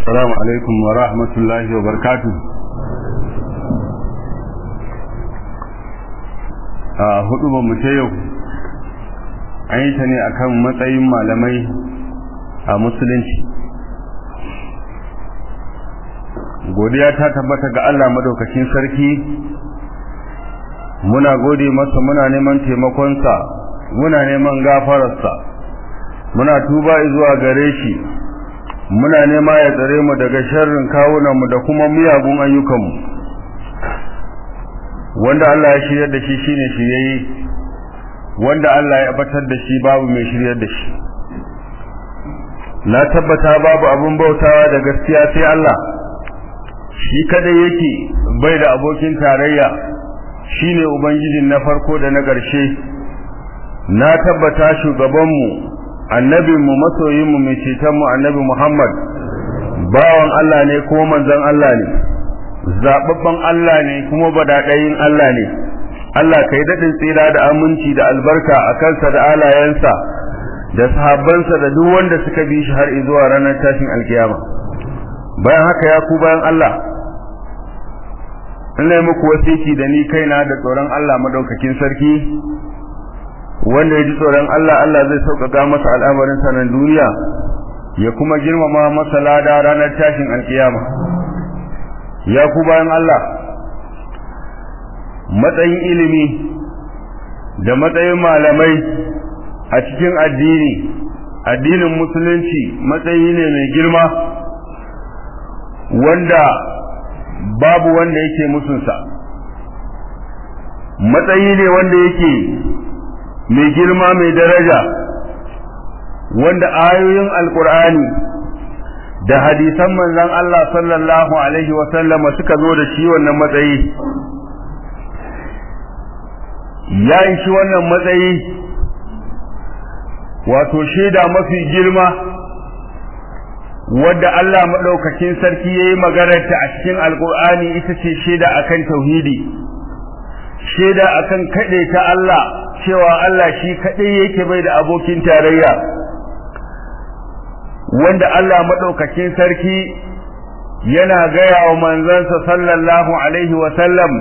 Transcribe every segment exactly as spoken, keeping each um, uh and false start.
Assalamu alaikum wa rahmatullahi wa barakatuh. A hudu ba mu yau an yi ta ne akan matsayin malamai a musulunci. Godiya ta tabbata ga Allah madaukakin sarki, muna gode masa, muna neman taimakonsa, muna neman gafararsa, muna tuba zuwa gare shi, muna nema ya tsare mu daga sharrin kawunanmu da kuma miyagun ayyukanmu. Wanda Allah ya shiryar da shi shine shiryayye, wanda Allah ya batar da shi babu mai shiryar da shi. Na tabbata babu abun bautawa da gaskiya sai Allah, shi kadai yake bai da abokin tarayya, shine ubangijin na farko da na ƙarshe. Na tabbata shugabanmu, annabinmu, masoyinmu, mai cetonmu, annabi Muhammad bawan Allah ne kuma manzon Allah ne, zababban Allah ne kuma badadayin Allah ne. Allah kai dadin tsira da aminci da albarka a kansa da alayensa da sahabbansa da duk wanda suka bi shi har zuwa ranar tashin alkiyama. Bayan haka ya ku bayan Allah, ina yi muku wasiki da ni kaina da tsoron Allah madaukakin sarki. Wanda ya ji tsoron Allah, Allah zai sauƙaƙa masa al'amarin sanan duniya ya kuma girmama masa lada ranar tashin alkiyama. Ya ku bayan Allah, matsayin ilimi da matsayin malamai a cikin addini, addinin musulunci matsayi ne mai girma wanda babu wanda yake musunsa. Matsayi ne wanda yake mai girma, mai daraja, wanda ayoyin alkur'ani da hadisan manzon Allah sallallahu alaihi wa sallama suka zo da shi wannan matsayi. Ya yi shi wannan matsayi wato shaida mafi girma wadda Allah madaukakin sarki yayi maganarta a cikin alkur'ani, ita ce shaida akan tauhidi, shaida akan kadaita Allah, cewa Allah shi kadai yake bai da abokin tarayya, wanda Allah madaukakin sarki yana gaya wa manzansa sallallahu alaihi wa sallam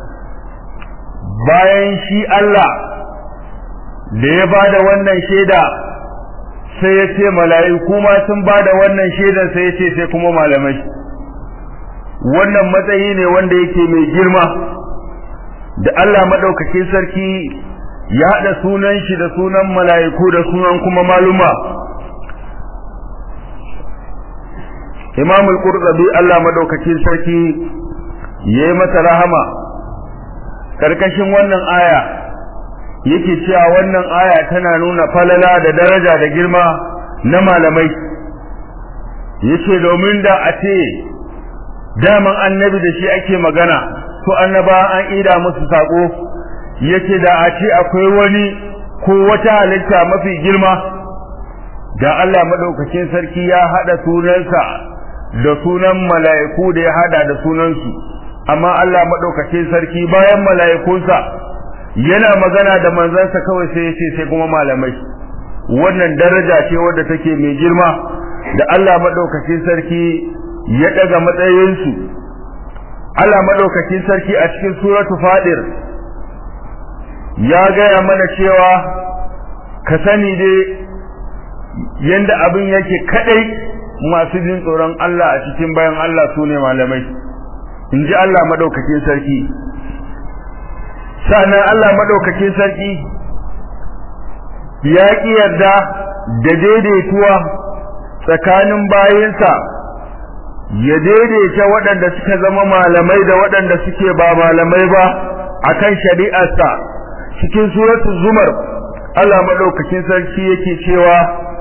bayan shi Allah da ya bada wannan shaida sai ya ce mala'iku ma sun bada wannan shaidan, sai ya ce sai kuma malamai. Wannan matsayi ne wanda yake mai girma da Allah madaukakin sarki ya haɗa sunan shi da sunan mala'iku da sunan kuma maluma. Imam al-Qurtubi Allah madaukakin sarki yayi masa rahama, karkashin wannan aya yake cewa wannan aya tana nuna falala da daraja da girma na malamai. Yace domin da a ce daman annabi da shi ake magana, to annaba an ida musu sako. Yace da a ce akwai wani ko wata halitta mafi girma, da Allah madaukakin sarki ya hada sunansa da sunan mala'iku da ya hada da sunansu. Amma Allah madaukakin sarki bayan mala'ikunsa yana magana da manzansa kawai sai yace sai kuma malamai. Wannan daraja ce wadda take mai girma da Allah madaukakin sarki ya daga matsayinsu. Allah madaukakin sarki a cikin suratu Fadir ya gaya mana cewa ka sani dai yanda abin yake kadai masu jin tsoron Allah a cikin bayan Allah sune malamai, inji Allah madaukakin sarki. Sannan Allah madaukakin sarki ya ki yarda da daidaituwa tsakanin bayinsa, ya daidaita waɗanda suka zama malamai da waɗanda suke ba malamai ba akan shari'arsa. Cikin suratul Zumar Allah madaukakin sarki yake cewa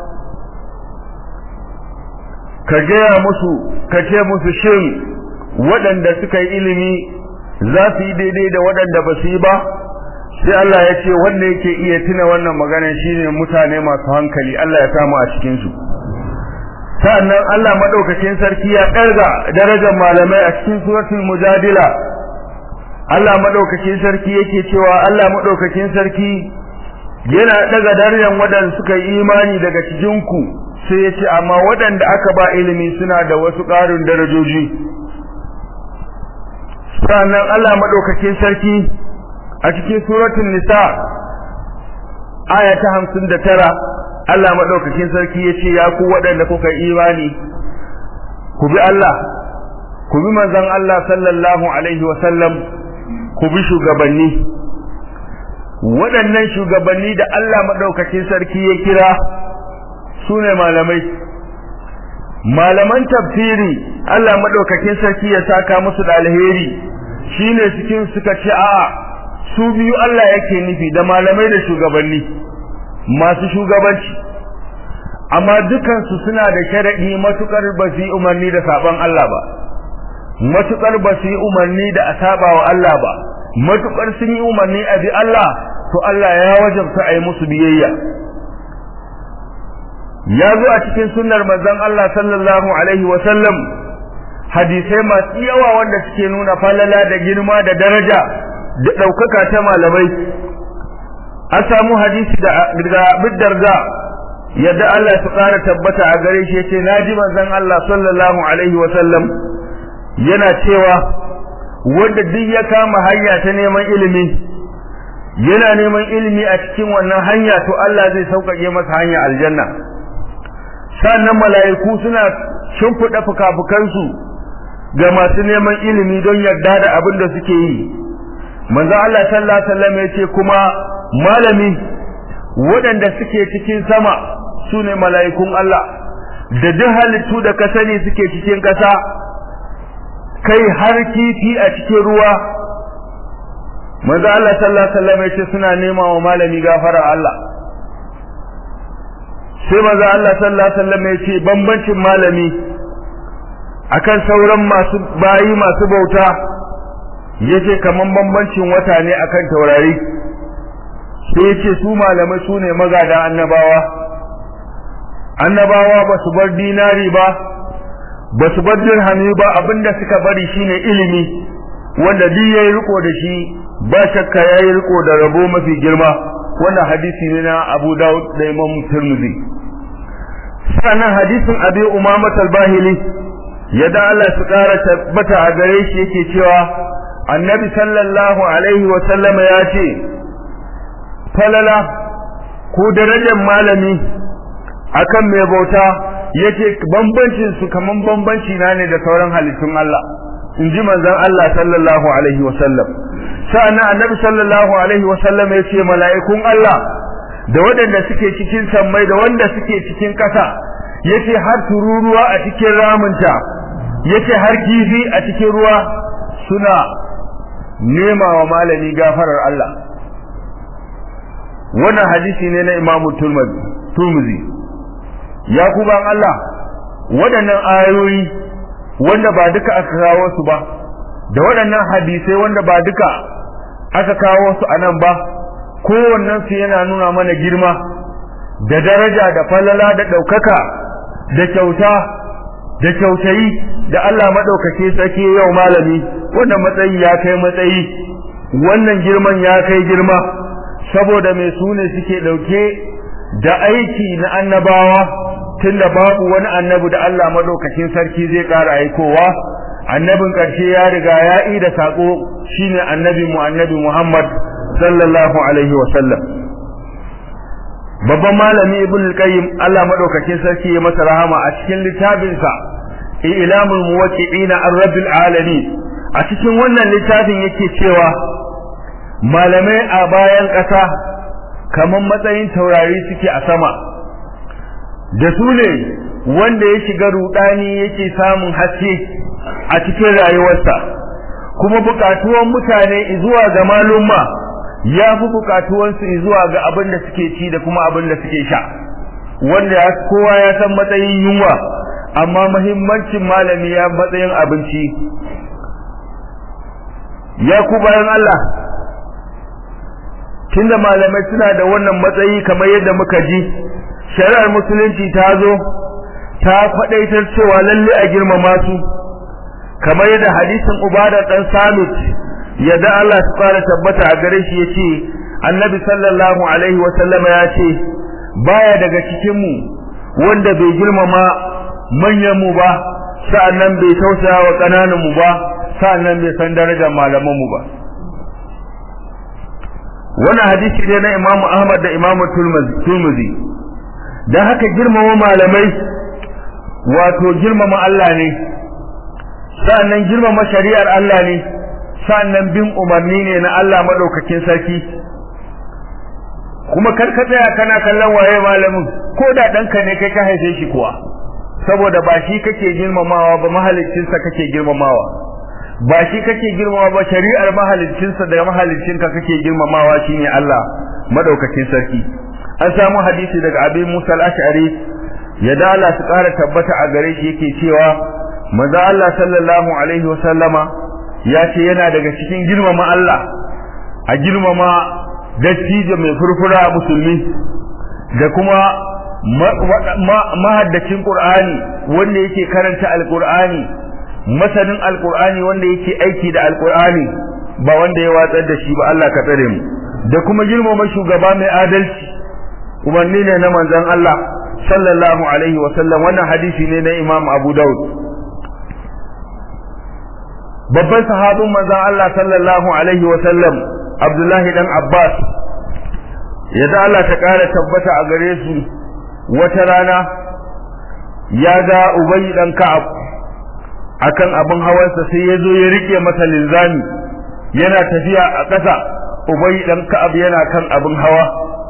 ka gaya musu, ka ce musu, shin waɗanda suka yi ilimi za su yi daidai da waɗanda ba su yi ba? Sai Allah ya ce wanda yake iya tuna wannan magana shine mutane masu hankali. Allah ya samu a cikin su. Sannan Allah madaukakin sarki ya ɗarga darajar malamai a cikin suratul Mujadila. Allah madaukakin sarki yake cewa Allah madaukakin sarki yana daga darajar waɗanda suka yi imani daga cikin ku sai ya ce amma waɗanda aka ba ilimi suna da wasu ƙarin darajoji. Sannan Allah madaukakin sarki a cikin suratul nisa aya ta hamsin da tara Allah madaukakin sarki yace ya ku waɗanda kuka imani ku bi Allah ku bi manzon Allah sallallahu alaihi wa sallam ku bi shugabanni. Waɗannan shugabanni da Allah madaukakin sarki ya kira sune malamai. Malaman tafsiri Allah madaukakin sarki ya saka musu da alheri shine cikin suka ce a'a su biyu Allah yake nufi da malamai da shugabanni masu shugabanci, amma dukansu suna da sharadi matukar ba su umarni da saban Allah ba, matukar ba su umarni da asaba wa Allah ba, matukar sun yi umarni a bi Allah to Allah ya wajabta a yi musu biyayya. Ya zo a cikin sunnar manzon Allah sallallahu alaihi wa sallam hadisai masu yawa wanda suke nuna falala da girma da daraja da daukaka ta malamai. An samu hadisi daga Abu Darda yadda Allah ya tsara tabbata a gare shi yace naji manzon Allah sallallahu alaihi wa sallam yana cewa wanda duk ya kama hanya ta neman ilimi yana neman ilimi a cikin wannan hanya to Allah zai sauƙaƙe masa hanya aljanna. Sannan mala'iku suna shimfiɗa fuka-fukansu ga masu neman ilimi don yarda da abin da suke yi. Manzo Allah sallallahu alaihi wasallam yace kuma malami waɗanda suke cikin sama sune mala'ikun Allah da duk halittu da ka sani suke cikin ƙasa kai har kifi a cikin ruwa. Manzo Allah sallallahu alaihi wasallam yace suna nema wa malami gafara Allah. Sai manzo Allah sallallahu alaihi wasallam yace bambancin malami akan sauran masu bayi masu bauta yace kaman bambancin wata ne akan taurari. Sai yace su malamai sune magada annabawa. Annabawa ba su bar dinari ba, ba su bar dirhami ba, abinda suka bari shine ilimi wanda duk yayi riko da shi ba shakka yayi riko da rabo mafi girma. Wannan hadisi ne na Abu Dawud da Imam Tirmidhi. Sannan hadisin Abi Umama al-Bahili yadda Allah su kara tabbata a gare shi yake cewa Annabi sallallahu alaihi wa sallam ya ce falala ko darajar malami akan mai bauta yace bambancin su kaman bambanci na ne da sauran halittun Allah, inji manzon Allah sallallahu alaihi wa sallam. Sannan Annabi sallallahu alaihi wa sallam ya ce mala'ikun Allah da waɗanda suke cikin sammai da wanda suke cikin ƙasa yace har tururuwa a cikin ramunta yace har kifi a cikin ruwa suna nema wa malami gafarar Allah. Wannan hadisi ne na Imam Tirmidhi. Ya kuban Allah waɗannan ayoyi wanda ba duka aka kawo su ba da waɗannan hadisai wanda ba duka aka kawo su anan ba, kowannen su yana nuna mana girma da daraja da falala da daukaka da kyauta da kyautayi da Allah madaukake sake yau malami. Wannan matsayi ya kai matsayi, wannan girman ya kai girma saboda mai sune suke dauke da aiki na annabawa, tunda babu wani annabi da Allah madaukakin sarki zai ƙara aikowa. Annabin ƙarshe ya riga ya yi da sako shine annabi mu annabi Muhammad sallallahu alaihi wa sallam. Babban malami Ibn al-Qayyim Allah madaukakin sarki ya masa rahama a cikin littafin sa Ilamul Muwaqqi'ina ar-Rabbil Alamin, a cikin wannan littafin yake cewa malamai a bayan ƙasa kaman matsayin taurari suke a sama, da su ne wanda ya shiga rudani yake samun haske a cikin rayuwarsa, kuma bukatuwan mutane zuwa ga malumma ya fi bukatuwansu zuwa ga abin da suke ci da kuma abin da suke sha, wanda kowa ya san matsayin yunwa amma muhimmancin malami ya matsayin abinci. Ya ku bayan Allah, tunda malamai suna da wannan matsayi kamar yadda muka ji, shari'ar musulunci ta zo ta faɗaitar cewa lalle a girmama su, kamar yadda hadisin Ubada dan Samit yadda Allah ya fara tabbata a gare shi yace Annabi sallallahu alaihi wa sallama yace baya daga cikin mu wanda bai girmama manyan mu ba sa'annan bai tausaya wa kananan mu ba sa'annan bai san darajar malaman mu ba. wannan hadisi ne na Imam Ahmad da Imam Tirmidhi. dan haka girmama malamai wato girmama Allah ne, sa'annan girmama shari'ar Allah ne, sa'annan bin umarni ne na Allah madaukakin sarki. kuma karka tsaya kana kallon waye malamin, ko da danka ne kai ka haife shi kuwa, saboda ba shi kake girmamawa ba mahaliccinsa kake girmamawa, ba shi kake girmamawa ba shari'ar mahaliccinsa da mahaliccinka kake girmamawa shine Allah madaukakin sarki. an samu hadisi daga Abi Musa al-Ash'ari ya dala su ƙara tabbata a gare shi yake cewa manzo Allah sallallahu alaihi wasallama ya ce yana daga cikin girmama Allah a girmama dattijo mai furfura musulmi da kuma mahaddacin Qur'ani wanda yake karanta Al-Qur'ani, masanin Al-Qur'ani wanda yake aiki da Al-Qur'ani ba wanda ya watsar da shi ba. Allah ka tsare mu. da kuma girmama shugaba mai adalci, umarni ne na manzon Allah sallallahu alaihi wa sallam. wannan hadisi ne na Imam Abu Dawud. babban sahabin manzon Allah sallallahu alaihi wa sallam Abdullahi dan Abbas yadda Allah ta kara tabbata a gare su, wata rana ya ga Ubay dan Ka'ab akan abin hawansa sai ya zo ya rike masa linzami yana tafiya a ƙasa. Ubay dan Ka'ab yana kan abin hawa,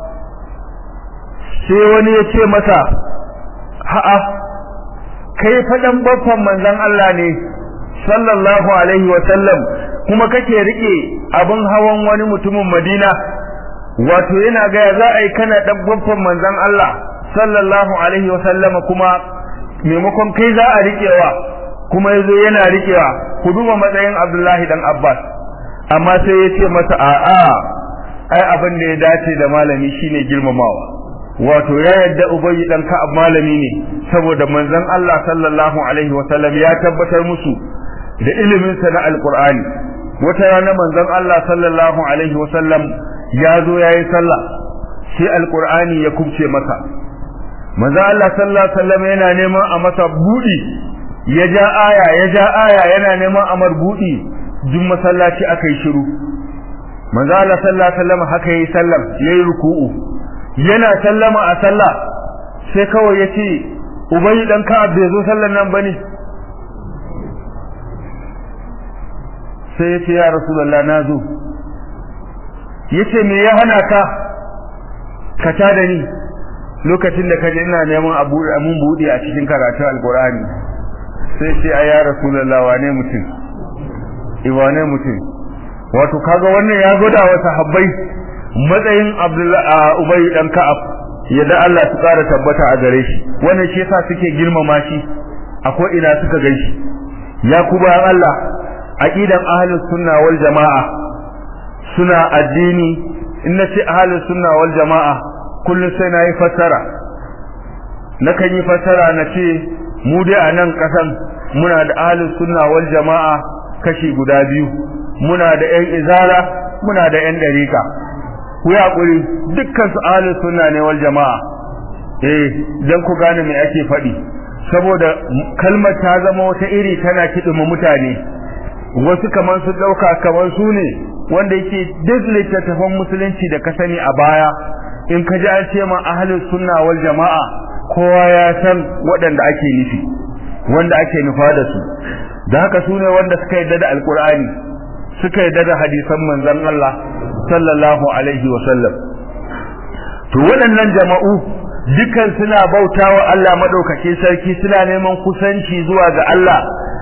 sai wani ya ce masa, ha'a kai fadan baffan manzon Allah ne sallallahu alaihi wa sallam kuma kake rike abin hawan wani mutumin Madina? wato yana ga za a yi kana dan baffan manzon Allah sallallahu alaihi wa sallama kuma maimakon kai za a rikewa kuma yazo yana rikewa. ku duba matsayin Abdullahi dan Abbas, amma sai ya ce masa a'a ai abin da ya dace da malami shine girmamawa. wato ya yadda Ubay dan Ka'ab malami ne saboda manzon Allah sallallahu alaihi wa sallam ya tabbatar musu da ilimin sa na Al-Qur'ani. wata rana manzon Allah sallallahu alaihi wa sallam ya zo yayi sallah sai Al-Qur'ani ya kubce masa. manzon Allah sallallahu alaihi wa sallam yana neman a masa budi, ya ja aya ya ja aya yana neman amar budi, jin masallaci akai shiru. manzon Allah sallallahu alaihi wa sallam haka yayi sallam, yayi ruku'u, yana sallama a sallah sai kawai yace Ubay dan Ka'ab bai zo sallan nan bane? sai yace ya Rasulullah nazo. yace me ya hana ka ka ta da ni lokacin da kaje ina neman abu mun bude a cikin karatu Al-Qur'ani? sai ce ya Rasulullah wane mutum iwane mutum. wato kaga wannan ya goda wa sahabbai matsayin Abdullah Ubay dan Ka'ab yadda Allah su kara tabbata a gare shi. wannan shi yasa suke girmama shi akwai ina suka ganshi. ya kuba Allah, aqidan ahlus sunna wal jamaa suna addini. in nace ahlus sunna wal jamaa kullu sai nayi fassara, nakan yi fassara nace mu dai a nan kasan muna da ahlus sunna wal jamaa kashi guda biyu. muna da ƴan izara, muna da ƴan dariqa. ku yaƙuri dukkan su ahlus sunna ne wal jama'a. eh dan ku gane me ake faɗi, saboda kalmar ta zama wata iri tana kidima mutane. wasu kaman su dauka kaman su ne wanda yake duk littattafan musulunci da ka sani a baya in ka ji an ce ma ahlus sunna wal jama'a kowa ya san waɗanda ake nufi, wanda ake nufa da su. da haka su ne wanda suka yarda da alqur'ani, suka yarda da hadisan manzon Allah sallallahu alaihi wa sallam. to waɗannan jama'u dukan suna bautawa Allah madaukakin sarki, suna neman kusanci zuwa ga Allah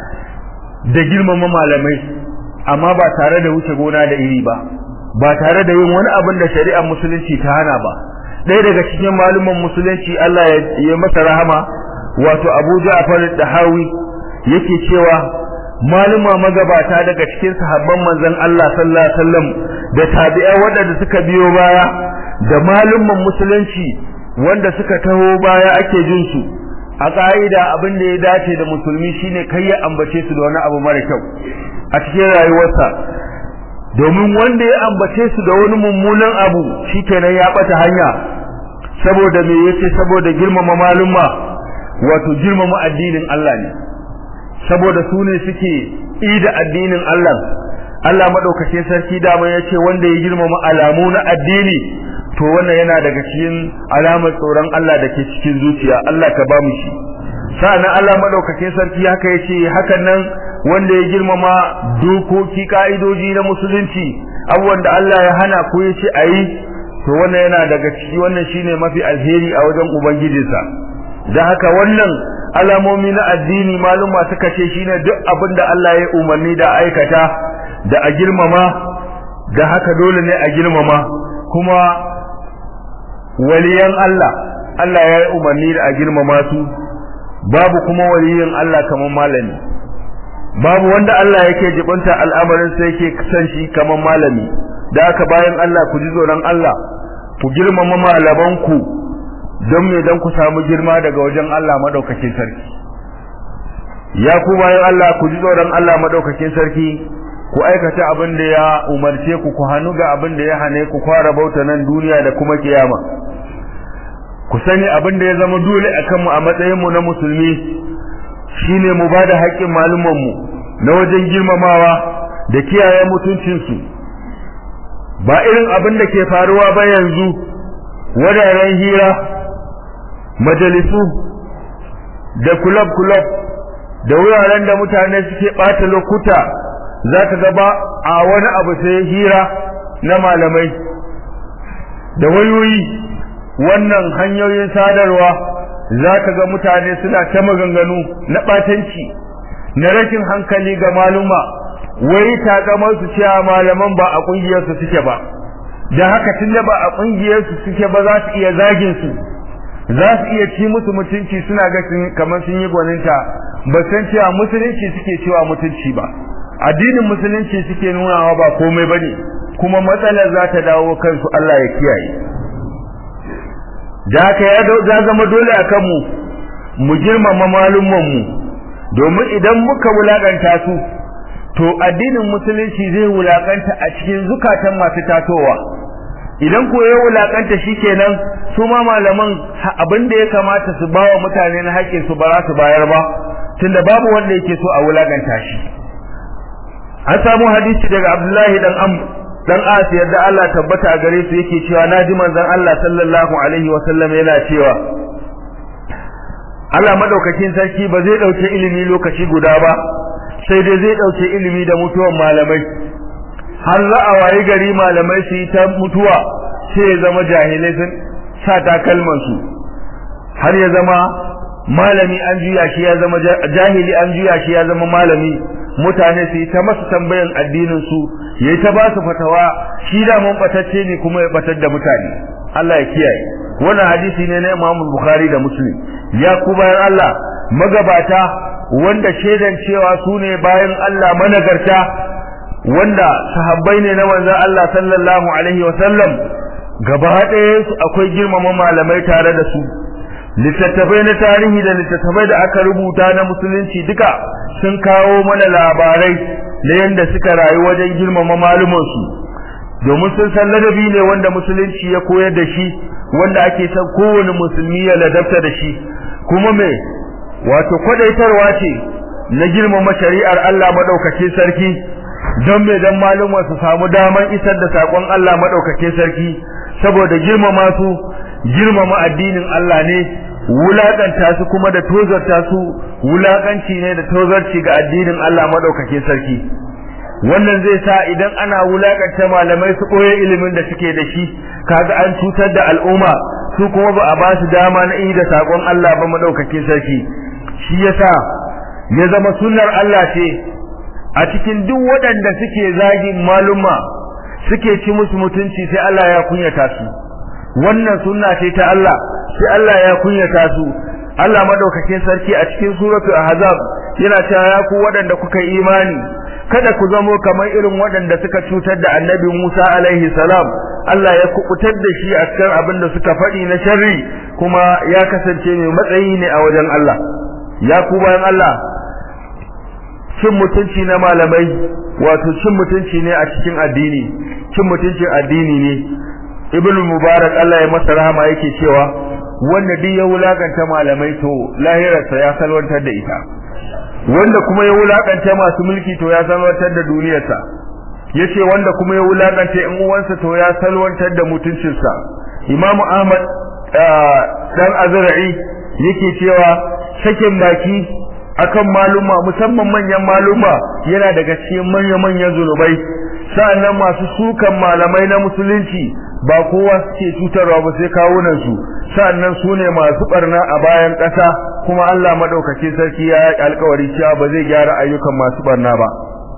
da girmama malamai, amma ba tare da wuce gona da iri ba, ba tare da yin wani abin da shari'ar musulunci ta hana ba. ɗaya daga cikin maluman musulunci Allah ya masa rahama, wato Abu Ja'far al-Dahawi yake cewa maluma magabata daga cikin sahabban manzon Allah sallallahu alaihi wasallam da tabi'ai waɗanda suka biyo baya da malumman musulunci wanda suka taho baya ake jin su, a ka'ida abin da ya dace da musulmi shine kai ya ambace su da wani abu mara kyau a cikin rayuwarsa, domin wanda ya ambace su da wani mummunan abu shikenan ya bata hanya, saboda me yace saboda girmama malumma wato girmama addinin Allah ne, saboda su ne suke ida addinin Allah. Allah madaukakin sarki da mai yace wanda ya girmama alamu na addini to wannan yana daga cikin alamar tsoron Allah da ke cikin zuciya. Allah ka ba mu shi. Sa'annan Allah madaukakin sarki haka yace hakan nan wanda ya girmama dokoki kaidoji na musulunci, abubuwan da Allah ya hana ko yace ayi, to wannan yana daga ciki, wannan shine mafi alheri a wajen ubangijinsa. dan haka wannan alamomi na addini maluma suka ce shine duk abin da Allah ya umarni da aikata da a girmama, da haka dole ne a girmama. Kuma waliyan Allah Allah ya yi umarni da a girmama su, babu kuma waliyin Allah kamar malami, babu wanda Allah yake jibanta al'amarin sai yake san shi kamar malami. Da haka bayan Allah ku ji tsoron Allah, ku girmama malamanku, don me dan ku samu girma daga wajen Allah madaukakin sarki. Ya ku bayan Allah ku ji tsoron Allah madaukakin sarki, ku aikata abin da ya umarce ku, ku hanu ga abin da ya hane ku, fara bauta nan duniya da kuma kiyama. Ku sani abin da ya zama dole akan mu a matsayin mu na musulmi shine mu bada haƙƙin malumman mu na wajen girmamawa da kiyaye mutuncin su. Ba irin abin da ke faruwa ba yanzu, wuraren hira, majalisu da club club da wuraren da mutane suke bata lokuta, zaka ga ba a wani abu sai hira na malamai da wayoyi. Wannan hanyoyin sadarwa zaka ga mutane suna ta maganganu na batanci, na rashin hankali ga maluma, wai takamar su cewa malaman ba a kungiyar su suke ba, da haka tunda ba a kungiyar su suke ba za su iya zagin su, za su iya ci musu mutunci, suna ga kamar sun yi gwaninta, ba san cewa musulunci suke cewa mutunci ba, addinin musulunci suke nunawa ba komai bane, kuma matsalar za ta dawo kansu. Allah ya kiyaye. da haka ya zama dole akan mu mu girmama malumman mu, domin idan muka wulakanta su to addinin musulunci zai wulakanta a cikin zukatan masu tatowa. Idan ko ya wulakanta shikenan su ma malaman abin da ya kamata su bawa mutane na haƙƙin su ba za su bayar ba, tunda babu wanda yake so a wulakanta shi. An samu hadisi daga Abdullahi dan Amr dan As yadda Allah tabbata a gare su yake cewa naji manzon Allah sallallahu alaihi wa sallam yana cewa Allah madaukakin sarki ba zai dauke ilimi lokaci guda ba, sai dai zai dauke ilimi da mutuwan malamai. Har za a wayi gari malamai su yi ta mutuwa, sai ya zama jahilai sun sa takalman su, har ya zama malami an juya shi ya zama jahili, an juya shi ya zama malami. Mutane su yi ta masu tambayan addinin su, yayi ta ba su fatawa, shi da mun batacce ne kuma ya batar da mutane. Allah ya kiyaye. Wannan hadisi ne na Imam Bukhari da Muslim. Ya ku bayan Allah magabata wanda shedan cewa su ne bayan Allah managarta, wanda sahabbai ne na manzon Allah sallallahu alaihi wa sallam, gaba ɗaya su akwai girmama malamai tare da su. Littattafai na tarihi da littattafai da aka rubuta na musulunci duka sun kawo mana labarai da yanda suka rayu wajen girmama malumansu, domin sun san ladabi ne wanda musulunci ya koyar da shi, wanda ake son kowane musulmi ya ladabta da shi. Kuma me wato kwadaitarwa ce na girmama shari'ar Allah madaukakin sarki, don me dan malumma su samu daman isar da sakon Allah madaukakin sarki, saboda girmama su girmama addinin Allah ne, wulakanta su kuma da tozarta su wulakanci ne da tozarci ga addinin Allah madaukakin sarki. Wannan zai sa idan ana wulakanta malamai su koyi ilimin da suke da shi, kaga an cutar da al'umma, su kuma ba a ba su dama na yi da sakon Allah ba madaukakin sarki. Shi yasa ya zama sunnar Allah ce a cikin duk waɗanda suke zagin maluma, suke ci musu mutunci, sai Allah ya kunyata su. Wannan sunna ce ta Allah, sai Allah ya kunyata su. Allah madaukakin sarki a cikin suratul ahzab yana cewa ya ku waɗanda kuka imani, kada ku zamo kamar irin waɗanda suka cutar da annabi Musa alaihi salam. Allah ya kubutar da shi a cikin abin da suka faɗi na sharri, kuma ya kasance mai matsayi ne a wajen Allah. Ya ku bayan Allah, cin mutunci na malamai wato cin mutunci ne a cikin addini, cin mutuncin addini ne. ibn mubarak Allah ya masa rahama yake cewa wanda duk ya wulakanta malamai to lahirarsa ya salwantar da ita, wanda kuma ya wulakanta masu mulki to ya salwantar da duniyarsa, yace wanda kuma ya wulakanta ƴan uwansa to ya salwantar da mutuncinsa. Imam Ahmad dan Azra'i yake cewa sakin baki akan maluma musamman manyan maluma yana daga cikin manyan zunubai. Sa'annan masu sukan malamai na musulunci ba kowa suke cutarwa ba sai kawunan su, sa'annan su ne masu barna a bayan ƙasa, kuma Allah madaukakin sarki ya yi alƙawari cewa ba zai gyara ayyukan masu barna ba.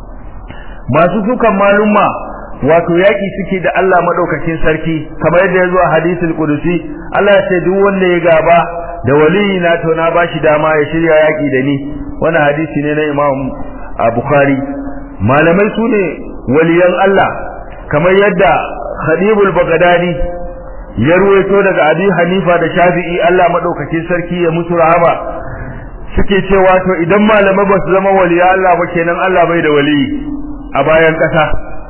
Masu sukan maluma wato yaki suke da Allah madaukakin sarki, kamar yadda ya zo a hadisul qudusi, Allah ya ce duk wanda ya gaba da waliyi na to na bashi dama ya shirya yaki da ni. Wannan hadisi ne na Imam Bukhari. Malamai su ne waliyan Allah, kamar yadda Khatibul Baghdadi ya ruwaito daga Abi Hanifa da Shafi'i Allah madaukakin sarki ya musu rahama, suke cewa to idan malamai ba su zama waliyan Allah ba kenan Allah bai da waliyi a bayan ƙasa.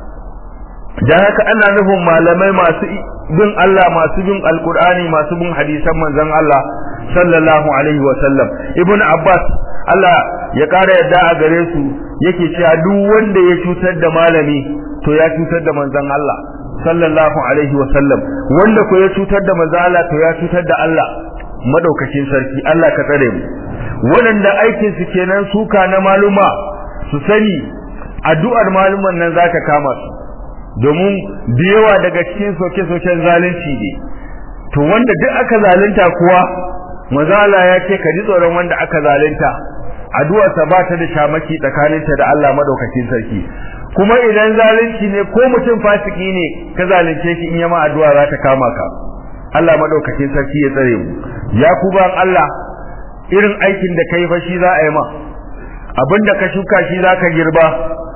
Dan haka ana nufin malamai masu bin Allah, masu bin Alkur'ani, masu bin hadisan manzon Allah sallallahu alaihi wa sallam. Ibn Abbas Allah ya kara yadda a gare su yake cewa duk wanda ya cutar da malami to ya cutar da manzon Allah sallallahu alaihi wa sallam, wanda ko ya cutar da manzon Allah to ya cutar da Allah madaukakin sarki. Allah ka tsare mu. Waɗanda aikin su kenan suka na maluma su sani addu'ar maluman nan za ta kama su, domin da yawa daga cikin soke-soken zalunci ne. To wanda duk aka zalunta kuwa mazala ya ce ka ji tsoron wanda aka zalunta, addu'arsa ba ta da shamaki tsakaninta da Allah madaukakin sarki. Kuma idan zalunci ne ko mutum fasiki ne ka zalunce shi, in yama addu'a za ta kama ka. Allah madaukakin sarki ya tsare mu. Ya ku ban Allah, irin aikin da kai fa shi za a yi ma, abinda ka shuka shi za ka girba,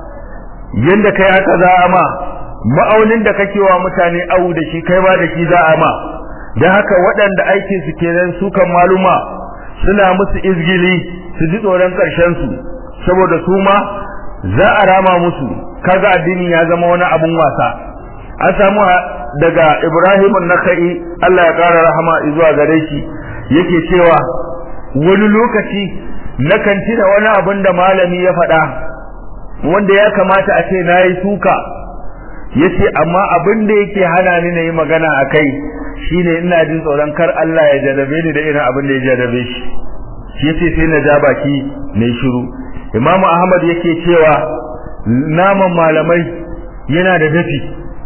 yanda kai aka za a ma, ma'aunin da kake wa mutane awu da shi kai ba da shi za a ma. Dan haka waɗanda aikin su kenan su kan maluma suna musu izgili, su ji tsoron ƙarshen su, saboda su ma za a rama musu. Kaga addini ya zama wani abun wasa. An samu daga Ibrahim an-Nakhai Allah ya ƙara rahama zuwa gare shi, yake cewa wani lokaci nakan tuna wani abun da malami ya faɗa wanda ya kamata a ce nayi suka, yace amma abin da yake hana ni nayi magana akai shine ina jin tsoron kar Allah ya jarabe ni da irin abin da ya jarabe shi. Shi yace sai na ja baki nayi shiru. Imam Ahmad yake cewa naman malamai yana da dafi,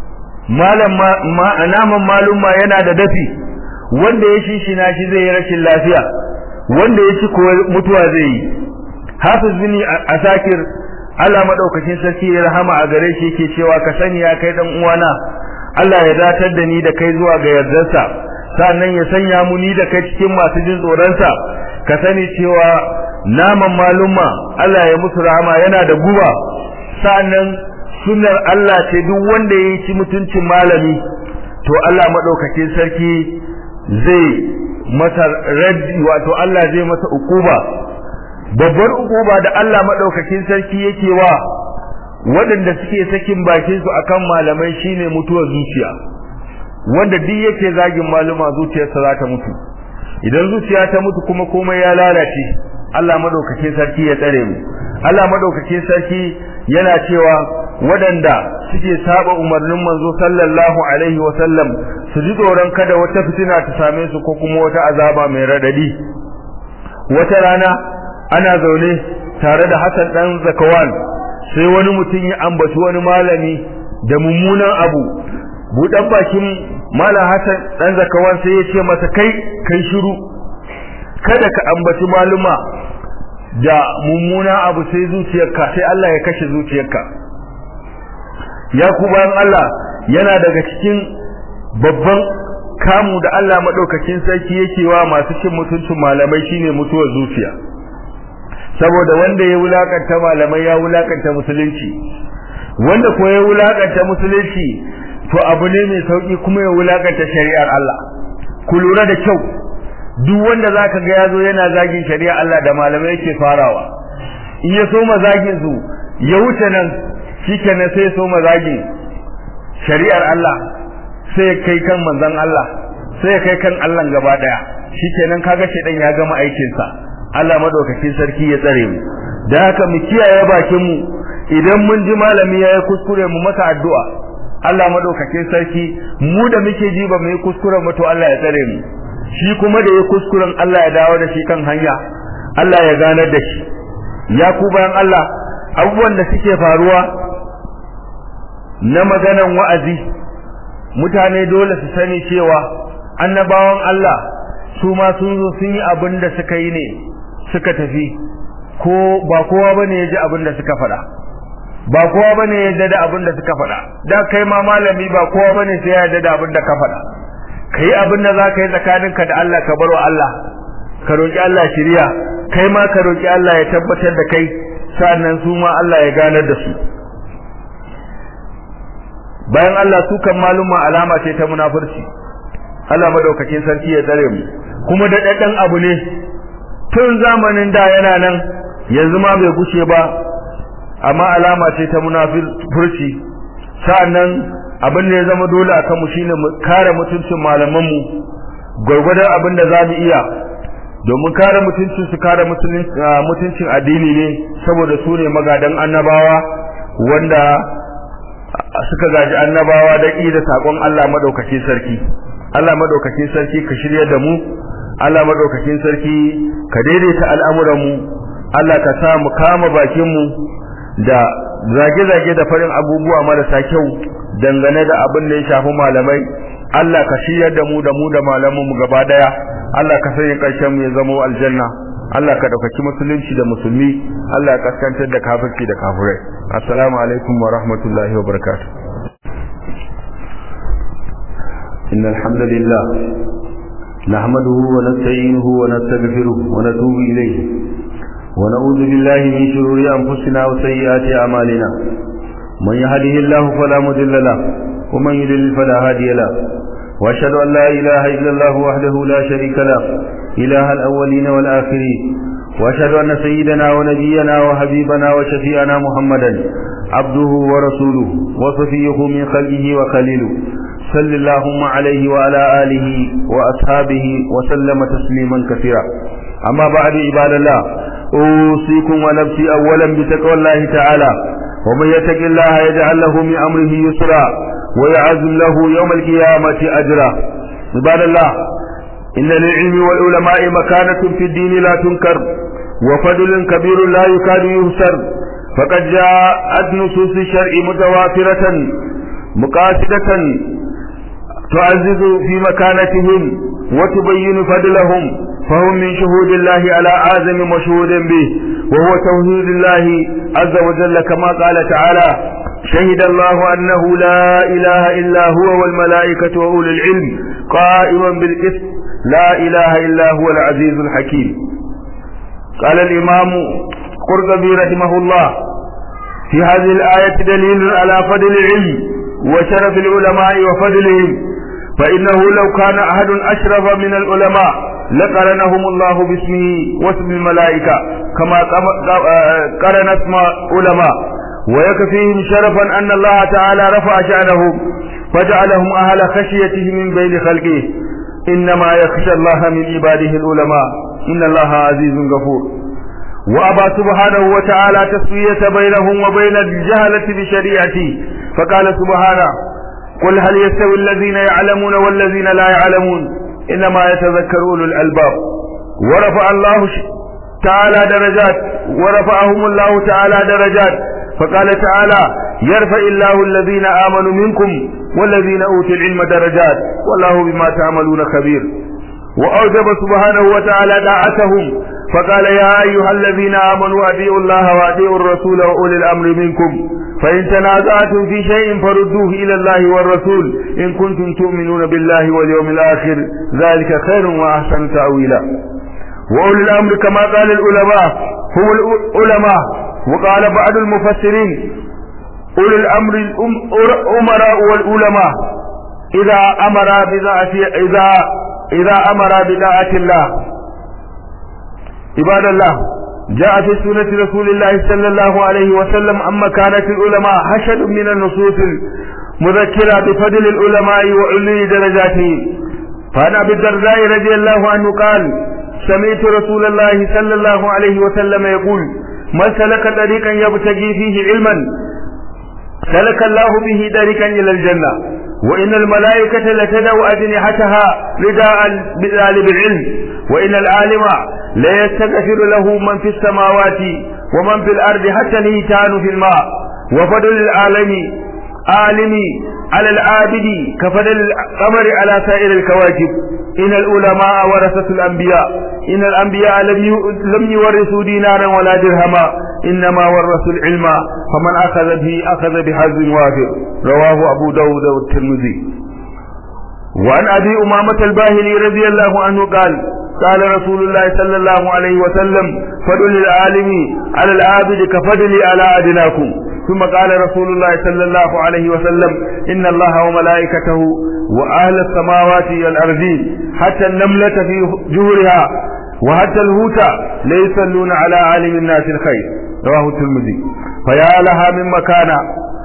malam ma naman maluma yana da dafi, wanda ya shishina shi zai yi rashin lafiya, wanda ya ci ko mutuwa zai yi. Hafiz bin Asakir Allah madaukakin sarki ya rahama a gare shi yake cewa ka sani ya kai dan uwana, Allah ya datar da ni da kai zuwa ga yardarsa, sannan ya sanya mu ni da kai cikin masu jin tsoronsa. Ka sani cewa naman maluma Allah ya musu rahama yana da guba, sannan sunnar Allah ce duk wanda ya ci mutuncin malami to Allah madaukakin sarki zai masa raddi, wato Allah zai masa ukuba. Babbar ukuba da Allah madaukakin sarki yake wa waɗanda suke sakin bakin su akan malamai shine mutuwar zuciya. Wanda duk yake zagin maluma zuciyarsa za ta mutu. Idan zuciya ta mutu kuma komai ya lalace. Allah madaukakin sarki ya tsare mu. Allah madaukakin sarki yana cewa waɗanda suke saba umarnin manzo sallallahu alaihi wa sallam su ji tsoron kada wata fitina ta same su ko kuma wata azaba mai radadi. Wata rana ana zaune tare da Hassan dan Zakawan, sai wani mutum ya ambaci wani malami da mummunan abu. Budan bakin Malam Hassan dan Zakawan sai ya ce masa kai kai shiru, kada ka ambaci maluma da mummuna abu sai zuciyarka, sai Allah ya kashe zuciyarka. Ya ku bayan Allah, yana daga cikin babban kamu da Allah madaukakin sarki yake wa masu cin mutuncin malamai shine mutuwar zuciya. Saboda wanda ya wulakanta malamai ya wulakanta musulunci, wanda ko ya wulakanta musulunci to abu ne mai sauki kuma ya wulakanta shari'ar Allah. Ku lura da kyau, duk wanda zaka ga yazo yana zagin shari'ar Allah da malamai yake farawa. In ya so mazagin su ya wuce nan, shikenan sai so mazagin shari'ar Allah, sai kai kan manzon Allah sai kai kan Allah gaba daya shikenan kaga shedan ya gama aikin sa Allah madaukakin sarki ya tsare mu da haka mu kiyaye bakin mu idan mun ji malami yayi kuskure mu masa addu'a Allah madaukakin sarki mu da muke ji ba mu yi kuskuren mu to Allah ya tsare mu shi kuma da ya kuskuren Allah ya dawo da shi kan hanya Allah ya ganar da shi ya ku bayan Allah abubuwan da suke faruwa na maganan wa'azi mutane dole su sani cewa annabawan Allah su ma sun zo sun yi abin da suka yi ne suka tafi ko ba kowa bane ya ji abin da suka faɗa ba kowa bane ya yarda da abin da suka faɗa da kai ma malami ba kowa bane sai ya yarda da abin da ka faɗa kai abin da zaka yi tsakaninka da Allah ka barwa Allah ka roki Allah shiriya kai ma ka roki Allah ya tabbatar da kai sannan su ma Allah ya ganar da su bayan Allah su kan maluma alama ce ta munafurci Allah madaukakin sarki ya tsare mu kuma da daddan abu ne tun zamanin da yana nan yanzu ma bai gushe ba amma alama ce ta munafurci sannan abin da ya zama dole akan mu shine mu kare mutuncin malaman mu gurgurdan abin da zamu iya domin kare mutuncin su kare mutuncin addini ne saboda su ne magadan annabawa wanda suka gaji annabawa da ƙi da sakon Allah madaukakin sarki Allah madaukakin sarki ka shirye da mu Allah madaukakin sarki ka daidaita al'amuran mu Allah ka sa mu kama bakin mu da zage-zage da farin abubuwa marasa kyau dangane da abin da ya shafi malamai Allah ka shiryar da mu da mu da malaman mu gaba daya Allah ka sanya karshen mu ya zama aljanna Allah ka daukaki musulunci da musulmi Allah ka kaskantar da kafirci da kafirai assalamu alaikum wa rahmatullahi wa barakatuh innal hamdalillah nahmaduhu wa nasta'inuhu wa nastaghfiruh wa natubu ilayhi wa na'udhu billahi min shururi anfusina wa sayyiati a'malina man yahdihillahu fala mudilla lahu wa man yudlil fala hadiya lahu وأشهد أن لا إله إلا الله وحده لا شريك له إله الأولين والآخرين وأشهد أن سيدنا ونبينا وحبيبنا وشفيعنا محمدا عبده ورسوله وصفيه من خلقه وخليله صلى اللهم عليه وعلى آله وأصحابه وسلم تسليما كثيرا أما بعد عباد الله أوصيكم ونفسي أولا بتقوى الله تعالى ومن يتق الله يجعل له من أمره يسرا ويعزم له يوم القيامة أجرا عباد الله إن للعلم والعلماء مكانة في الدين لا تنكر وفضل كبير لا يكاد يهسر فقد جاءت نصوص الشرع متوافرة مقاصدة تعزز في مكانتهم وتبين فضلهم فهم من شهود الله على أعظم مشهود به وهو توحيد الله عز وجل كما قال تعالى شهد الله أنه لا إله إلا هو والملائكة وأولي العلم قائما بالقسط لا إله إلا هو العزيز الحكيم قال الإمام قرطبي رحمه الله في هذه الآية دليل على فضل العلم وشرف العلماء وفضلهم فإنه لو كان أحد أشرف من العلماء لقرنهم الله باسمه واسم الملائكة كما قرن اسم علماء ويكفيهم شرفا أن الله تعالى رفع شأنهم فجعلهم أهل خشيته من بين خلقه إنما يخشى الله من عباده العلماء إن الله عزيز غفور وأبى سبحانه وتعالى تسوية بينهم وبين الجهلة بشريعته فقال سبحانه قل هل يستوي الذين يعلمون والذين لا يعلمون إنما يتذكر أولو الألباب ورفع الله تعالى درجات ورفعهم الله تعالى درجات فقال تعالى يرفع الله الذين آمنوا منكم والذين أوتوا العلم درجات والله بما تعملون خبير وأوجب سبحانه وتعالى دعاتهم فقال يا أيها الذين آمنوا أطيعوا الله وأطيعوا الرسول وأولي الأمر منكم فإن تنازعتم في شيء فردوه إلى الله والرسول إن كنتم تؤمنون بالله واليوم الآخر ذلك خير وأحسن تأويلا وأولي الأمر كما قال العلماء هم العلماء وقال بعض المفسرين أولي الأمر الأمراء والعلماء إذا أمر بذات إذا إذا أمر بطاعة الله عباد الله جاء في سنة رسول الله صلى الله عليه وسلم عن مكانة العلماء حشد من النصوص مذكرة بفضل العلماء وعلي درجاتهم. فعن أبي الدرداء رضي الله عنه قال: سمعت رسول الله صلى الله عليه وسلم يقول: من سلك طريقا يبتغي فيه علما سلك الله به طريقا إلى الجنة، وإن الملائكة لتدعو أجنحتها رداء بطالب العلم، وإن العالم لا يستغفر له من في السماوات ومن في الأرض حتى الهيتان في الماء، وفضل العالم عالم على العابد كفضل القمر على سائر الكواكب. إن العلماء ورثة الأنبياء، إن الأنبياء لم يورثوا دينارا ولا درهما، إنما ورثوا العلم، فمن أخذ به أخذ بحظ وافر. رواه أبو داود والترمذي. وعن أبي أمامة الباهلي رضي الله عنه قال: قال رسول الله صلى الله عليه وسلم: فضل العالم على العابد كفضلي على أدناكم. ثم قال رسول الله صلى الله عليه وسلم: إن الله وملائكته وأهل السماوات والأرضين حتى النملة في جهرها وحتى الهوت لا يصلون على عالم الناس الخير. رواه الترمذي. فيا لها من مكانة،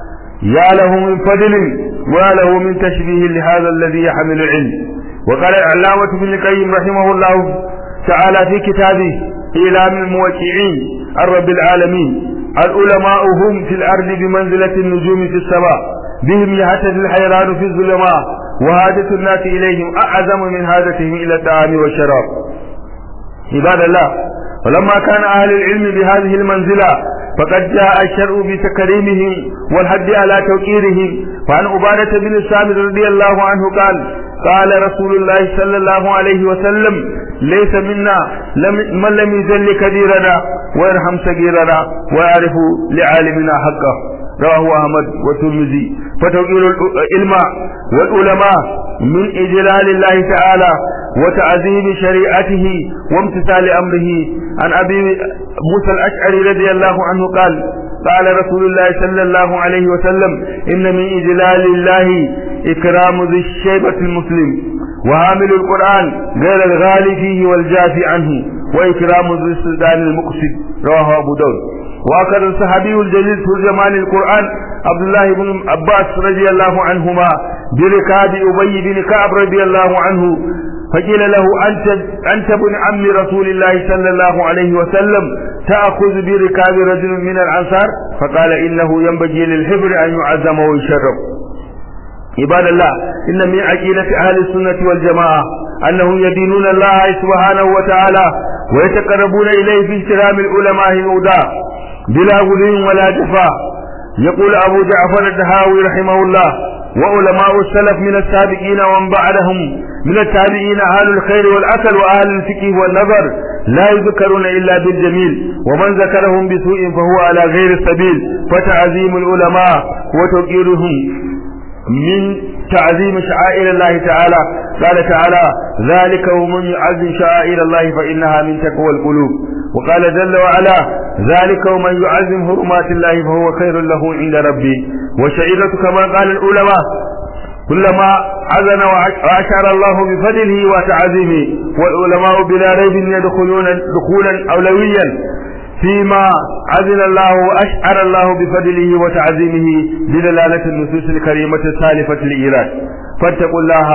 يا له من فضل، ويا له من تشبيه لهذا الذي يحمل العلم. وقال العلامة ابن القيم رحمه الله تعالى في كتابه إعلام الموقعين عن رب العالمين: العلماء هم في الأرض بمنزلة النجوم في السماء، بهم يهتف الحيران في الظلماء، وحاجة الناس إليهم أعظم من حاجتهم إلى الطعام والشراب. عباد الله، ولما كان أهل العلم بهذه المنزلة فقد جاء الشرع بتكريمهم والحد على توقيرهم. فعن عبادة بن الصامت رضي الله عنه قال: قال رسول الله صلى الله عليه وسلم: ليس منا من لم يذل كبيرنا ويرحم صغيرنا ويعرف لعالمنا حقه. رواه أحمد والترمذي. فتوقير العلم والعلماء من إجلال الله تعالى وتعظيم شريعته وامتثال أمره. عن أبي موسى الأشعري رضي الله عنه قال: قال رسول الله صلى الله عليه وسلم: إن من إجلال الله إكرام ذي الشيبة المسلم، وحامل القرآن غير الغالي فيه والجافي عنه، وإكرام ذي السلطان المقصد. رواه أبو داود. وأخذ الصحابي الجليل ترجمان القرآن عبد الله بن عباس رضي الله عنهما بركاب أبي بن كعب رضي الله عنه، فقيل له: أنت أنت ابن عم رسول الله صلى الله عليه وسلم تأخذ بركاب رجل من الأنصار؟ فقال: إنه ينبغي للحبر أن يعظم ويشرب. عباد الله، إن من عقيدة أهل السنة والجماعة أنهم يدينون الله سبحانه وتعالى ويتقربون إليه في احترام العلماء الهدى بلا غلو ولا جفاء. يقول أبو جعفر الدهاوي رحمه الله: وعلماء السلف من السابقين ومن بعدهم من التابعين أهل الخير والأكل وأهل الفقه والنظر لا يذكرون إلا بالجميل، ومن ذكرهم بسوء فهو على غير السبيل. فتعظيم العلماء وتوقيرهم من تعظيم شعائر الله تعالى. قال تعالى: ذلك ومن يعظم شعائر الله فإنها من تقوى القلوب. وقال جل وعلا: ذلك ومن يعظم حرمات الله فهو خير له عند ربي. وشعيرة كما قال العلماء: كلما أذن وأشعر الله بفضله وتعظيمه. والعلماء بلا ريب يدخلون دخولا أولويا فيما أذن الله وأشعر الله بفضله وتعظيمه بدلالة النصوص الكريمة السالفة للإيراد. فاتقوا الله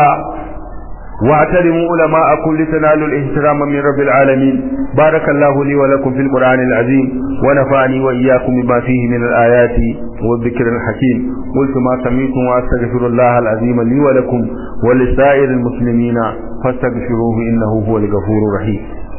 واعتلموا علماءكم لتنالوا الاحترام من رب العالمين. بارك الله لي ولكم في القرآن العظيم، ونفعني وإياكم بما فيه من الآيات والذكر الحكيم. قلت ما سمعتم وأستغفر الله العظيم لي ولكم ولسائر المسلمين فاستغفروه إنه هو الغفور الرحيم.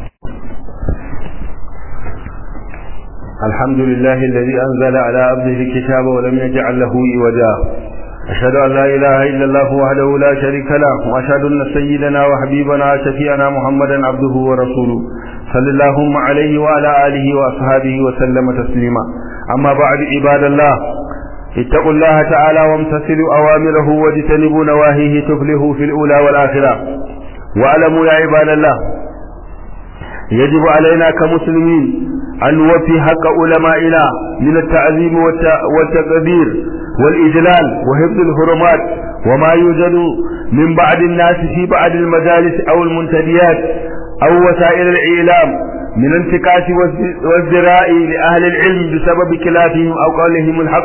الحمد لله الذي أنزل على عبده الكتاب ولم يجعل له عوجا. أشهد أن لا إله إلا الله وحده لا شريك له، وأشهد أن سيدنا وحبيبنا شفيعنا محمدا عبده ورسوله صلى الله عليه وعلى آله وأصحابه وسلم تسليما. أما بعد، عباد الله، اتقوا الله تعالى وامتثلوا أوامره واجتنبوا نواهيه تفلحوا في الأولى والآخرة. واعلموا يا عباد الله، يجب علينا كمسلمين أن نوفي حق علمائنا من التعظيم والتقدير والإجلال وحفظ الحرمات. وما يوجد من بعض الناس في بعض المجالس أو المنتديات أو وسائل الإعلام من انتكاس والزراء لأهل العلم بسبب خلافهم أو قولهم الحق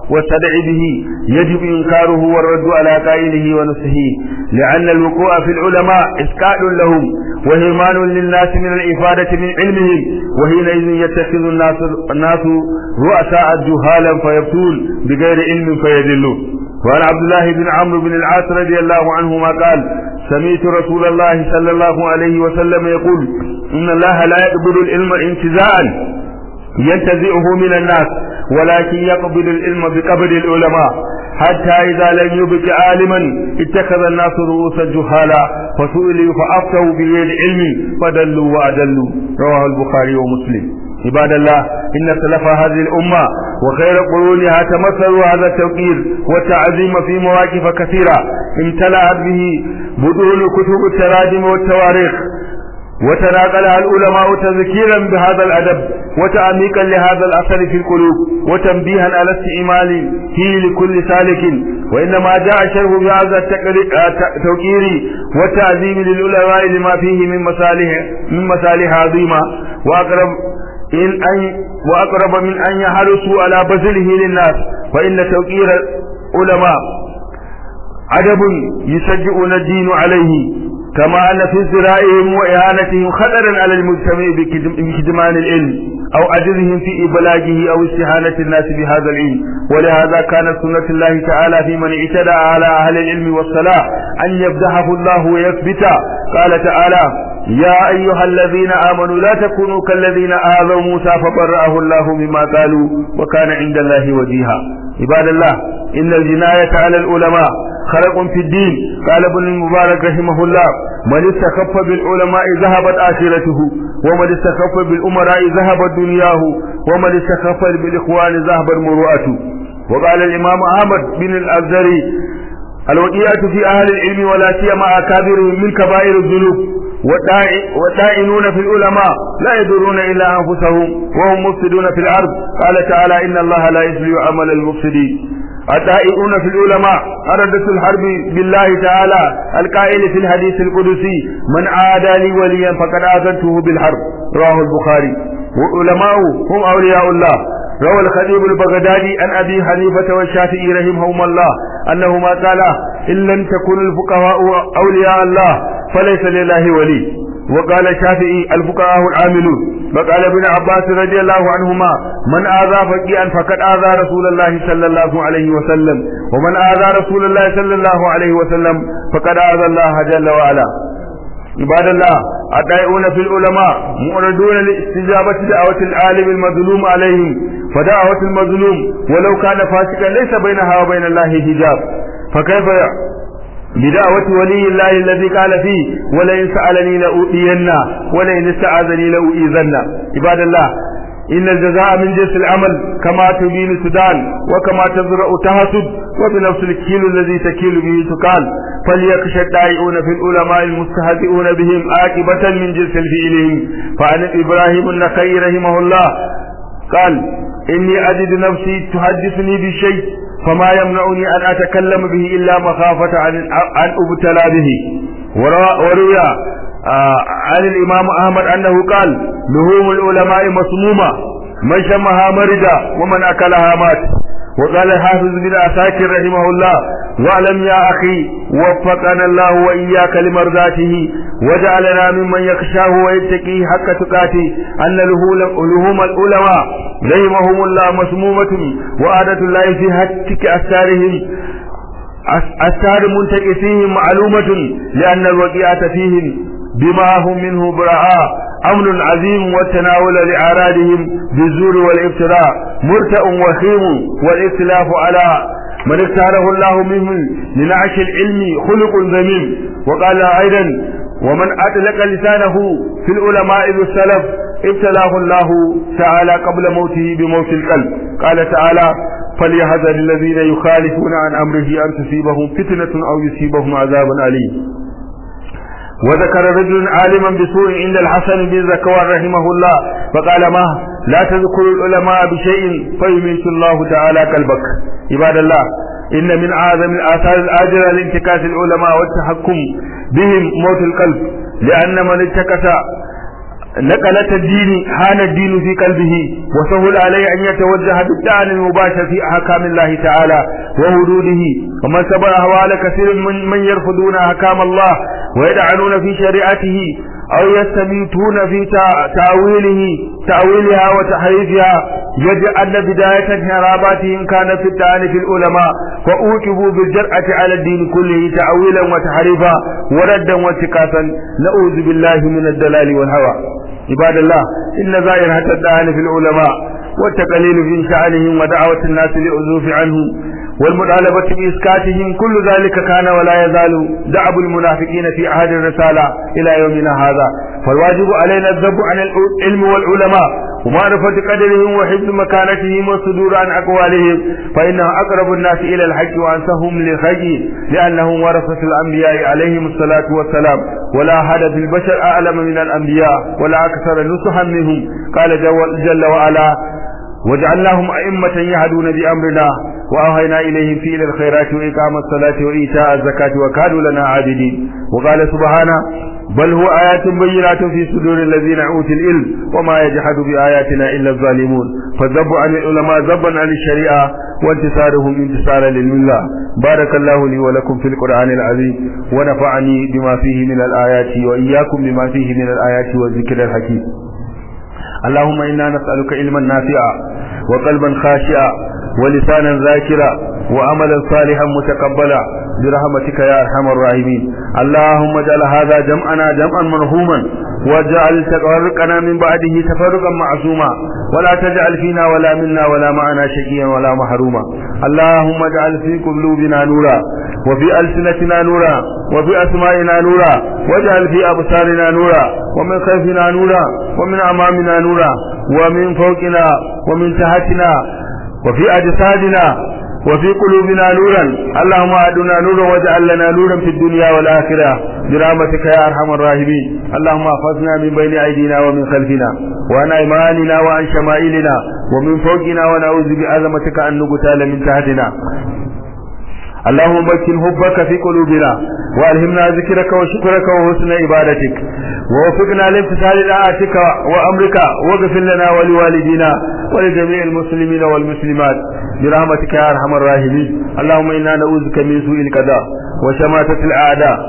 والصدع به يجب إنكاره والرد على قائله ونصحه، لأن الوقوع في العلماء إسكاء لهم وهرمان للناس من الإفادة من علمهم، وحينئذ يتخذ الناس, الناس رؤساء جهالا فيبتون بغير علم فيدلون. وعن عبد الله بن عمرو بن العاص رضي الله عنهما قال: سمعت رسول الله صلى الله عليه وسلم يقول: إن الله لا يقبل العلم انتزاعا ينتزعه من الناس، ولكن يقبل العلم بقبل العلماء، حتى إذا لم يبق عالما اتخذ الناس رؤوسا جهالا فسئلوا فأفتوا بغير علم فدلوا وأدلوا. رواه البخاري ومسلم. عباد الله، إن سلف هذه الأمة وخير قرونها تمثلوا هذا التوقير والتعظيم في مواقف كثيرة امتلأت به بدون كتب التراجم والتواريخ، وتناقلها العلماء تذكيرا بهذا الأدب وتعميقا لهذا الأثر في القلوب وتنبيها على استعماله لكل سالك. وإنما جاء شرح بهذا التوقير والتعظيم للعلماء لما فيه من مصالح من مصالح عظيمة، وأقرب إن أن وأقرب من أن يحرصوا على بذله للناس، فإن توقير العلماء عدب يشجعون الدين عليه، كما أن في ازدرائهم وإهانتهم خطرا على المجتمع بكتمان العلم أو عجزهم في إبلاغه أو استهانة الناس بهذا العلم. ولهذا كانت سنة الله تعالى في من اعتدى على أهل العلم والصلاح أن يفضحه الله ويثبته. قال تعالى: يا أيها الذين آمنوا لا تكونوا كالذين آذوا موسى فبرأه الله مما قالوا وكان عند الله وجيها. عباد الله، إن الجناية على العلماء خرق في الدين. قال ابن المبارك رحمه الله: من استخف بالعلماء ذهبت آخرته، ومن استخف بالأمراء ذهبت دنياه، ومن استخف بالإخوان ذهبت مروءته. وقال الإمام أحمد بن الأزهري: الوقيعة في أهل العلم ولا سيما أكابرهم من كبائر الذنوب، والدائنون في العلماء لا يضرون إلا أنفسهم وهم مفسدون في الأرض. قال تعالى: إن الله لا يصلح عمل المفسدين. الدائرون في العلماء أردت الحرب بالله تعالى القائل في الحديث القدسي: من عادى لي وليا فقد آذنته بالحرب. رواه البخاري. والعلماء هم أولياء الله. روى الخطيب البغدادي عن أبي حنيفة والشافعي رحمهما الله أنهما قالا: إن لم تكن الفقهاء أولياء الله فليس لله ولي. وقال الشافعي: الفقهاء العاملون. وقال ابن عباس رضي الله عنهما: من آذى فقيها فقد آذى رسول الله صلى الله عليه وسلم، ومن آذى رسول الله صلى الله عليه وسلم فقد آذى الله جل وعلا. عباد الله، الداعون في العلماء معرضون لاستجابة دعوة العالم المظلوم عليهم، فدعوة المظلوم ولو كان فاسقا ليس بينها وبين الله حجاب، فكيف بدعوة ولي الله الذي قال فيه: ولئن سألني لأؤتينه ولئن استعاذني لأؤيذنه. عباد الله، إن الجزاء من جنس العمل، كما تبين السودان وكما تزرع تحصد، وبنفس الكيل الذي تكيل به تقال. فليخشى الداعون في العلماء المستهزئون بهم عاقبة من جنس فعلهم. فعن إبراهيم النخعي رحمه الله قال: إني أجد نفسي تحدثني بشيء فما يمنعني أن أتكلم به إلا مخافة عن أن أبتلى به. وروي آه عن الإمام أحمد أنه قال: لحوم العلماء مسمومة، من شمها مرض ومن أكلها مات. وقال الحافظ بن عساكر رحمه الله: واعلم يا أخي وفقنا الله وإياك لمرضاته وجعلنا ممن يخشاه ويتقيه حق تقاته أن لحوم العلماء رحمهم الله مسمومة، وعادة الله في هتك أستارهم أستار منتكسيهم معلومة، لأن الوقيعة فيهم بما هم منه براء أمر عظيم، والتناول لأعراضهم بالزور والابتلاء مرتأ وخيم، والاختلاف على من اختاره الله منهم لنعش العلم خلق ذميم. وقال أيضا: ومن أطلق لسانه في العلماء بالسلف ابتلاه الله تعالى قبل موته بموت القلب. قال تعالى: فليحذر الذين يخالفون عن أمره أن تصيبهم فتنة أو يصيبهم عذاب أليم. وذكر رجل عالما بسوء عند الحسن بن ذكوان رحمه الله فقال: ما لا تذكر العلماء بشيء فيميت الله تعالى قلبك. عباد الله، إن من أعظم الآثار الآجرة لانتكاس العلماء والتحكم بهم موت القلب، لأن من انتكس نقلة الدين هان الدين في قلبه وسهل عليه أن يتوجه بالتعالي المباشر في أحكام الله تعالى وحدوده. ومن سبر أهوال كثير من, من يرفضون أحكام الله ويدعنون في شريعته أو يستميتون في تأويله تأويلها وتحريفها يجعل بداية انحرافاتهم كان في التعالي في العلماء فأوكبوا بالجرأة على الدين كله تأويلا وتحريفا وردا وانتكاسا. نعوذ بالله من الدلال والهوى. عباد الله، إن ظاهرة الدعان في العلماء والتقليل في شأنهم ودعوة الناس للعزوف عنهم والمطالبة بإسكاتهم كل ذلك كان ولا يزال دعب المنافقين في عهد الرسالة إلى يومنا هذا. فالواجب علينا الذب عن العلم والعلماء ومعرفة قدرهم وحفظ مكانتهم والصدور عن أقوالهم، فإنهم أقرب الناس إلى الحق وأنسهم للخير لأنهم ورثة الأنبياء عليهم الصلاة والسلام، ولا أحد في البشر أعلم من الأنبياء ولا أكثر نصحا منهم. قال جل وعلا: وجعلناهم أئمة يهدون بأمرنا وأوحينا إليهم فعل الخيرات وإقام الصلاة وإيتاء الزكاة وكانوا لنا عابدين. وقال سبحانه: بل هو آيات بينات في صدور الذين أوتوا العلم وما يجحد بآياتنا إلا الظالمون. فالذب عن العلماء ذبا عن الشريعة وانتصارهم انتصارا لله. بارك الله لي ولكم في القرآن العظيم ونفعني بما فيه من الآيات وإياكم بما فيه من الآيات والذكر الحكيم. اللهم إنا نسألك علما نافعا وقلبا خاشعا ولسانا ذاكرا وعملا صالحا متقبلا برحمتك يا أرحم الراحمين. اللهم اجعل هذا جمعنا جمعا مرحوما واجعل تفرقنا من بعده تفرقا معصوما ولا تجعل فينا ولا منا ولا معنا شقيا ولا محروما. اللهم اجعل في قلوبنا نورا وفي ألسنتنا نورا وفي أسمائنا نورا واجعل في أبصارنا نورا ومن خلفنا نورا ومن أمامنا نورا ومن فوقنا ومن تحتنا وفي أجسادنا وفي قلوبنا نورا. اللهم أعدنا نورا واجعل لنا نورا في الدنيا والآخرة برحمتك يا أرحم الراحمين. اللهم احفظنا من بين أيدينا ومن خلفنا وعن أيماننا وعن شمائلنا ومن فوقنا ونعوذ بعظمتك أن نغتال من تحتنا. اللهم مكن حبك في قلوبنا وألهمنا ذكرك وشكرك وحسن عبادتك ووفقنا لامتثال طاعتك وأمرك واغفر لنا ولوالدينا ولجميع المسلمين والمسلمات برحمتك يا أرحم الراحمين. اللهم إنا نعوذ بك من سوء القضاء وشماتة الأعداء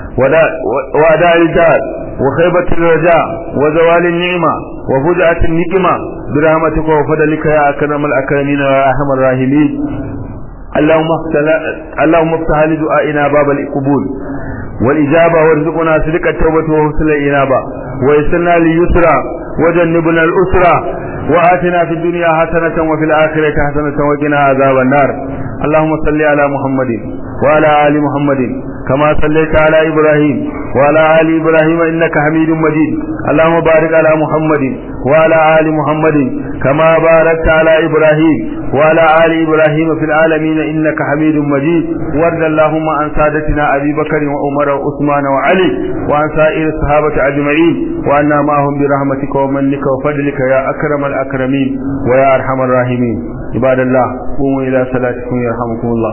وأداء الجهل وخيبة الرجاء وزوال النعمة وفجأة النقمة برحمتك وفضلك يا أكرم الأكرمين يا أرحم الراحمين. اللهم اللهم افتح لدعائنا باب القبول والإجابة وارزقنا صدق التوبة وحسن الإنابة ويسرنا لليسرى وجنبنا الأسرى وآتنا في الدنيا حسنة وفي الآخرة حسنة وقنا عذاب النار. اللهم صل على محمد وعلى آل محمد كما صليت على إبراهيم وعلى آل إبراهيم إنك حميد مجيد. اللهم بارك على محمد وعلى آل محمد كما باركت على إبراهيم وعلى آل إبراهيم في العالمين إنك حميد مجيد. وارض اللهم عن سادتنا أبي بكر وعمر وعثمان وعلي وعن سائر الصحابة أجمعين وعنا معهم برحمتك ومنك وفضلك يا أكرم الأكرمين ويا أرحم الراحمين. عباد الله قوموا إلى صلاتكم يرحمكم الله.